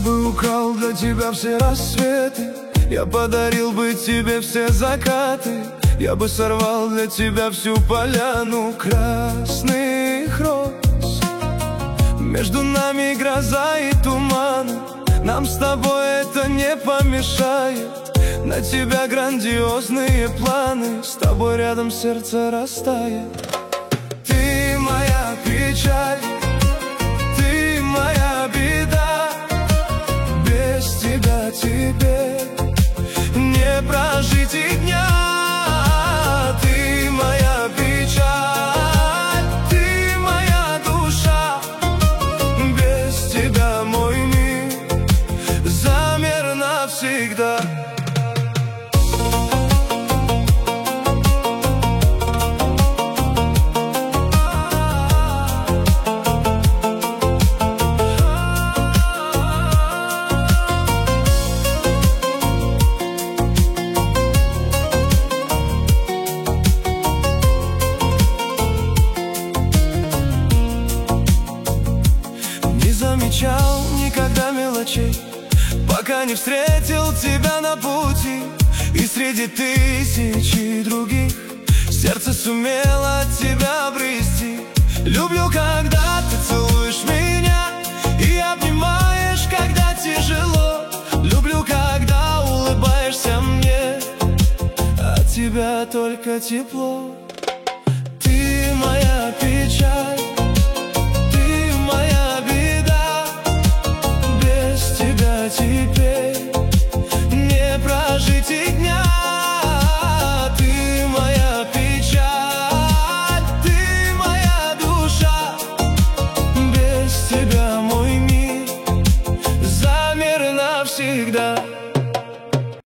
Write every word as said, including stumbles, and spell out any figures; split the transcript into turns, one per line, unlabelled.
бы украл для тебя все рассветы, я подарил бы тебе все закаты, я бы сорвал для тебя всю поляну красных роз. Между нами гроза и туман, нам с тобой это не помешает. На тебя грандиозные планы, с тобой рядом сердце растает. Ты моя печаль, ты моя беда, без тебя теперь не прожить и дня. Ты моя печаль, ты моя душа, без тебя мой мир замер навсегда. Замечал никогда мелочей, пока не встретил тебя на пути. И среди тысячи других сердце сумело тебя обрести. Люблю, когда ты целуешь меня и обнимаешь, когда тяжело. Люблю, когда улыбаешься мне, от тебя только тепло. Ты моя печаль, теперь не прожить и дня. Ты моя печаль, ты моя душа, без тебя мой мир замер навсегда.